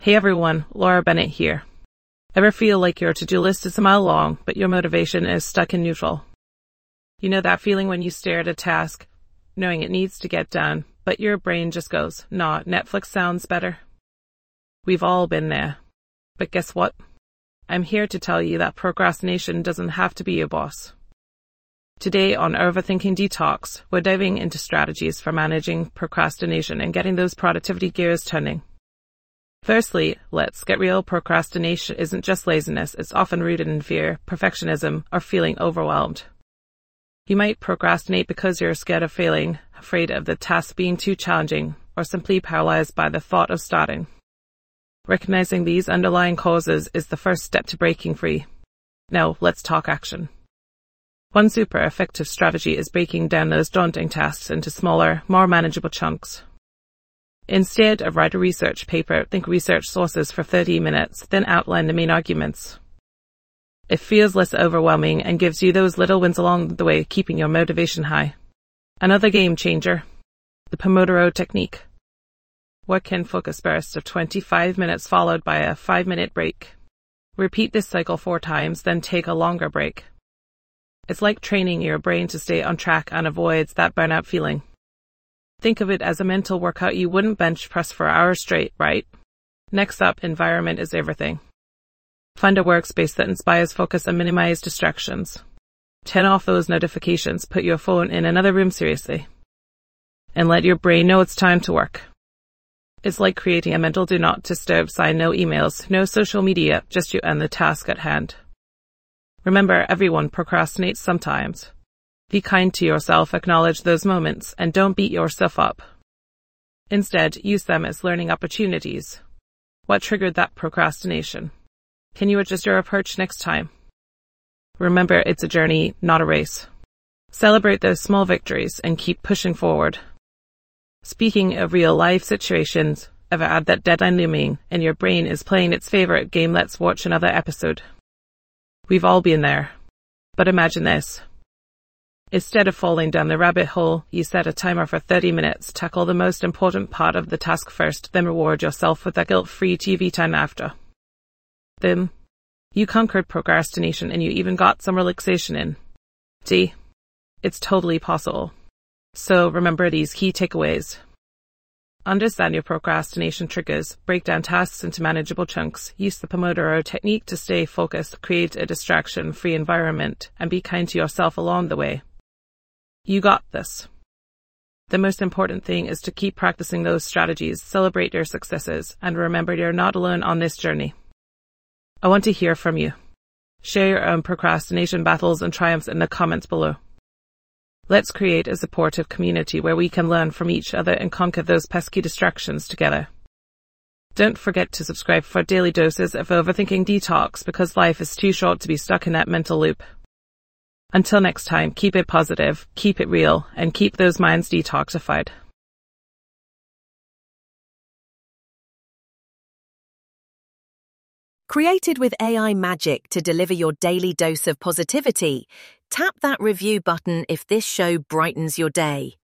Hey everyone, Laura Bennett here. Ever feel like your to-do list is a mile long, but your motivation is stuck in neutral? You know that feeling when you stare at a task, knowing it needs to get done, but your brain just goes, nah, Netflix sounds better? We've all been there. But guess what? I'm here to tell you that procrastination doesn't have to be your boss. Today on Overthinking Detox, we're diving into strategies for managing procrastination and getting those productivity gears turning. Firstly, let's get real. Procrastination isn't just laziness. It's often rooted in fear, perfectionism, or feeling overwhelmed. You might procrastinate because you're scared of failing, afraid of the task being too challenging, or simply paralyzed by the thought of starting. Recognizing these underlying causes is the first step to breaking free. Now, let's talk action. One super effective strategy is breaking down those daunting tasks into smaller, more manageable chunks. Instead of write a research paper, think research sources for 30 minutes, then outline the main arguments. It feels less overwhelming and gives you those little wins along the way, keeping your motivation high. Another game changer, the Pomodoro technique. Work in focus bursts of 25 minutes followed by a 5-minute break. Repeat this cycle 4 times, then take a longer break. It's like training your brain to stay on track and avoids that burnout feeling. Think of it as a mental workout. You wouldn't bench press for hours straight, right? Next up, environment is everything. Find a workspace that inspires focus and minimize distractions. Turn off those notifications, put your phone in another room seriously, and let your brain know it's time to work. It's like creating a mental do not disturb sign. No emails, no social media, just you and the task at hand. Remember, everyone procrastinates sometimes. Be kind to yourself, acknowledge those moments, and don't beat yourself up. Instead, use them as learning opportunities. What triggered that procrastination? Can you adjust your approach next time? Remember, it's a journey, not a race. Celebrate those small victories and keep pushing forward. Speaking of real-life situations, ever had that deadline looming and your brain is playing its favorite game? Let's watch another episode. We've all been there. But imagine this. Instead of falling down the rabbit hole, you set a timer for 30 minutes, tackle the most important part of the task first, then reward yourself with a guilt-free TV time after. Then, you conquered procrastination and you even got some relaxation in. See, it's totally possible. So remember these key takeaways. Understand your procrastination triggers, break down tasks into manageable chunks, use the Pomodoro technique to stay focused, create a distraction-free environment, and be kind to yourself along the way. You got this. The most important thing is to keep practicing those strategies, celebrate your successes, and remember you're not alone on this journey. I want to hear from you. Share your own procrastination battles and triumphs in the comments below. Let's create a supportive community where we can learn from each other and conquer those pesky distractions together. Don't forget to subscribe for daily doses of Overthinking Detox, because life is too short to be stuck in that mental loop. Until next time, keep it positive, keep it real, and keep those minds detoxified. Created with AI magic to deliver your daily dose of positivity, tap that review button if this show brightens your day.